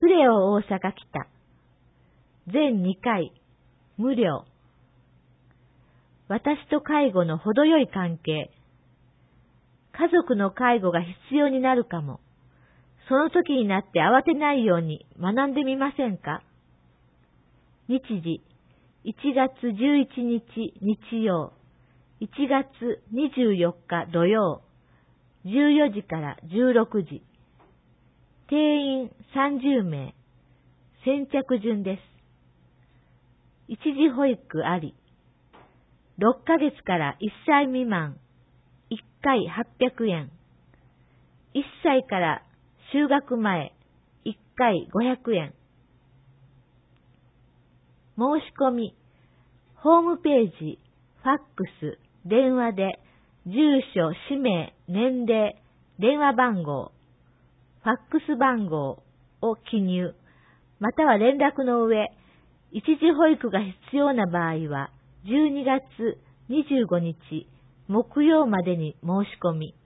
クレオ大阪北。全2回、無料。私と介護の程よい関係。家族の介護が必要になるかも。その時になって慌てないように学んでみませんか？日時、1月11日日曜、1月24日土曜、14時から16時。定員30名。先着順です。一時保育あり。6ヶ月から1歳未満。1回800円。1歳から就学前。1回500円。申し込み。ホームページ、ファックス、電話で、住所、氏名、年齢、電話番号、ファックス番号を記入、または連絡の上、一時保育が必要な場合は、12月25日木曜までに申し込み。